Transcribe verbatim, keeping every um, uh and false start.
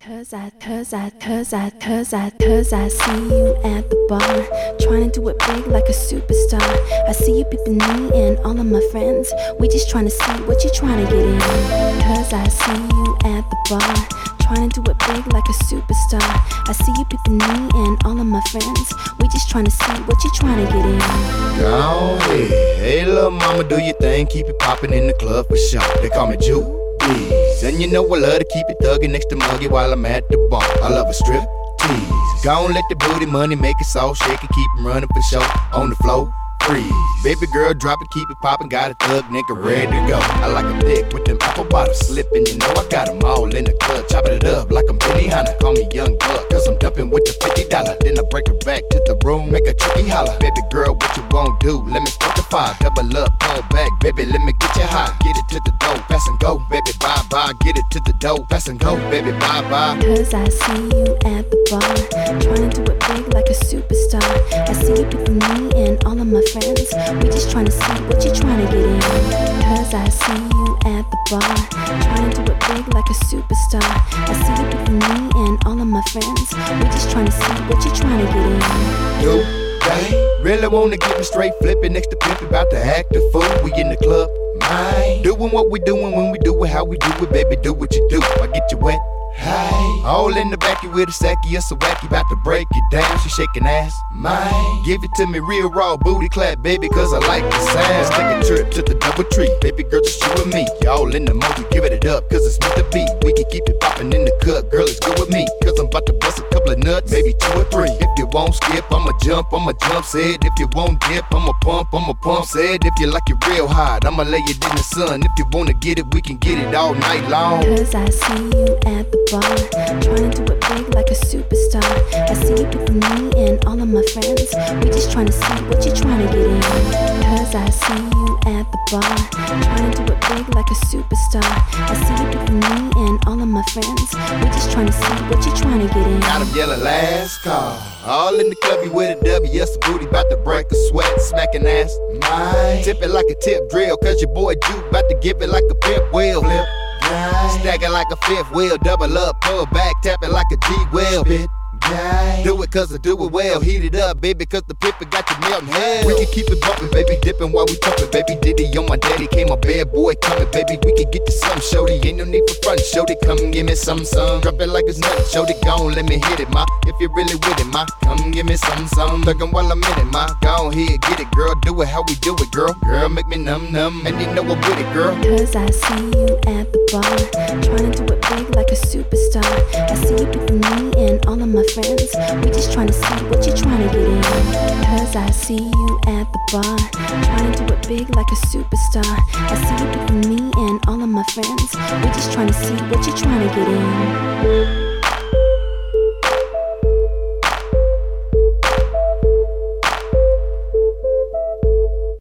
Cause I, cause I, cause I, cause I, cause I see you at the bar, trying to do it big like a superstar. I see you peeping me and all of my friends. We just trying to see what you trying to get in. Cause I see you at the bar, trying to do it big like a superstar. I see you peeping me and all of my friends. We just trying to see what you trying to get in. Go ahead. Hey, little mama, do your thing. Keep it popping in the club for sure. They call me Juke. And you know I love to keep it thuggin' next to Muggy while I'm at the bar. I love a strip tease. Gon' let the booty money make it soft, shake it, keep 'em running for show. On the floor, freeze. Baby girl, drop it, keep it poppin', got a thug nigga ready to go. I like a dick with them apple bottoms slippin', you know I got 'em all in the club, chopping it up like I'm Benny Hanna. Call me Young Buck, cause I'm dumpin' with the fifty dollar. Then I break her back to the room, make a tricky holler. Baby girl, what you won't do? Let me start the fire, double up, pull back, baby, let me get you high. Get it to the door, pass and go, baby, bye bye. Get it to the door, pass and go, baby, bye bye. Cause I see you at the bar, trying to do it big like a superstar. I see you peeping me and all of my friends. We just trying to see what you trying to get in. Cause I see you at the bar, trying to do it big like a superstar. I see you peeping me and all of my friends. We just trying to see what you trying to get in. Yo, they really wanna get me straight flippin' next to pimpin', about to act a fool. We in the club, mine. Doing what we doing when we do it, how we do it, baby, do what you do. I get you wet. Hey, all in the backy with a sacky, it's a wacky, about to break it down. She shaking ass, mine. Give it to me real raw, booty clap, baby, cause I like the sound. Let's take a trip to the double tree, baby girl, just you and me. Y'all in the mode, we give it up, cause it's meant to be. We can keep it poppin' in the cut, girl, it's good with me. Cause I'm about to bust a couple of nuts, maybe two or three. If you won't skip, I'ma jump, I'ma jump, said. If you won't dip, I'ma pump, I'ma pump, said. If you like it real hot, I'ma lay it in the sun. If you wanna get it, we can get it all night long. Cause I see you at the bar, trying to do it big like a superstar. I see you peeping me and all of my friends. We just trying to see what you trying to get in. Cause I see you at the bar, trying to do it big like a superstar. I see you peeping me and all of my friends. We just trying to see what you trying to get in. Got 'em yelling last call. All in the club, you with a W, yes, a booty, bout to break a sweat, smacking ass. Mine. Tip it like a tip drill, cause your boy Juke bout to give it like a pimp wheel. Flip. Stack it like a fifth wheel, double up, pull back, tap it like a G wheel. Bit. Do it cause I do it well, heat it up, baby, cause the pipper got you melting hell. We can keep it bumpin', baby, dippin' while we tumpin', baby. Diddy on my daddy, came my bad boy comin', baby. We can get you some, shorty, ain't no need for front, shorty. Come give me some, some, drop it like it's nothing, shorty. Gon' let me hit it, ma, if you really with it, ma. Come give me some, some, thuggin' while I'm in it, ma. Gon' here, get it, girl, do it how we do it, girl. Girl, make me numb, numb, and you know I'm with it, girl. Cause I see you at the bar, trying to do it big like a superstar. I see you peeping me and all of my friends. We just trying to see what you trying to get in. Cause I see you at the bar, trying to do it big like a superstar. I see you peeping me and all of my friends. We just trying to see what you trying to get in.